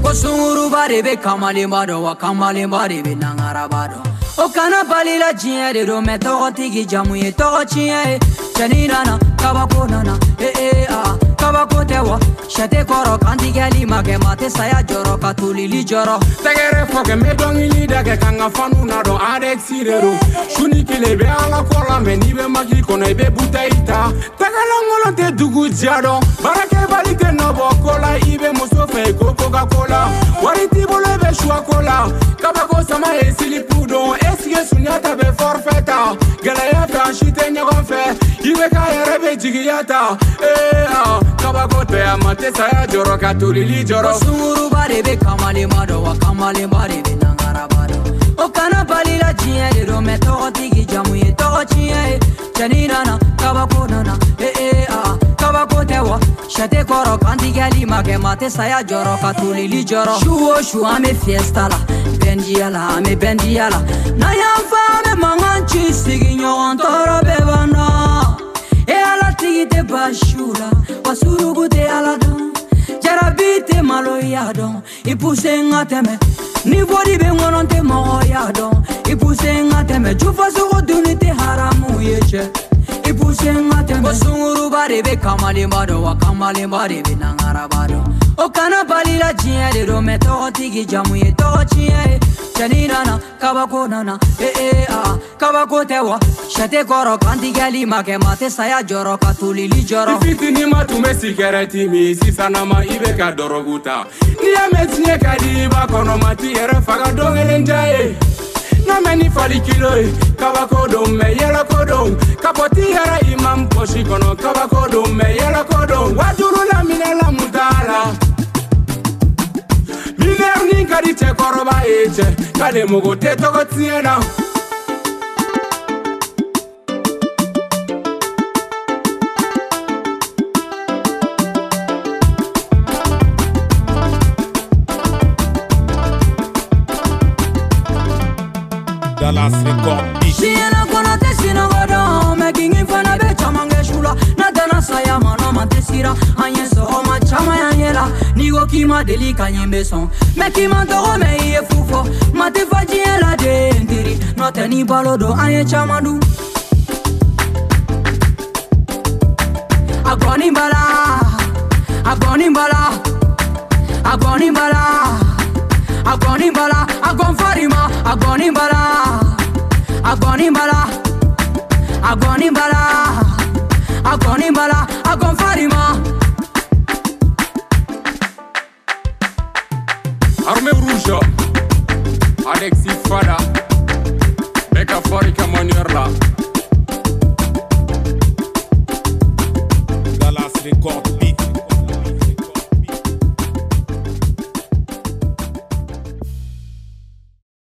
Osunguru bari be kamali mado wa kamali bari be nangara bado. O kana bali la jiye de do me to tigi jamu ye to chiye. Janina kabako nana kabako tewa shate koro kandi gali make mate saya joro katulili joro. Tegere foke me dongili dake kanga fanu na do adek sirero. Shuni kile be ala kola me ni be magi kono be butaita. Tegala ngolo te dugu jado. Barake bali te no bokola ibe muso fe Coca Cola. Wariti bole be shua cola. Kabako sama esili pudon esige sunyata be forfeta. Galayata shite nyagon fe. Iwe kaya rebe jigiyata. Kabako te amate saya joro katulili joro. Osunguru bari be kamali mado wa kamali bari be nangara bado. O kana bali la jiye de do me to tigi jamu ye to chiye. Janina kabako nana kabako tewa shate koro kandi gali make mate saya joro katulili joro. Shu ame fiesta la bendiala ame bendiala. Na yamfa me manganchi sigi nyogon toro bebana. E ala tigi te bashula wasurugu te ala don. Jarabi te malo ya don. Ipuse ngateme ni body be ngonon te mo ya don. Ipuse ngateme jufa sugo duni te haramu yeche. Ipuse ngateme osunguru bari be kamali mado wa kamali bari be nangara bado. O kana bali la jiye de do me to tigi jamu ye to chiye. Janina kabako nana kabako tewa shate koro kandi gali make mate saya joro katulili joro. Ifiti ni matume sigareti mi sisana ma ibe ka doroguta. Niya metinye kadi ba kono mati ere faga dongele njaye. Na meni fali kilo kabako do me yela kodo. Kapoti yara imam poshi kono kabako do me yela kodo. Wajuru la minela mutala. Miner ni kadi te koroba eche. Kade mugo te toko tiena. Dallas Record. Siena kono te sinagodo, making fana be chamange shula. Natana saya mano mantesira, anye so ma chama yanyela. Nigo kima deli kanyembe son, mekima toro me ye fufo. Mate faji la de ndiri, notani balodo anye chamadu. Agoni bala, agoni bala, agoni bala. Agoni bala, agon farima, agoni bala, agoni bala, agoni bala, agoni bala, agon farima. Arme rouge, Alexis Fada, Beka Forika Monierla.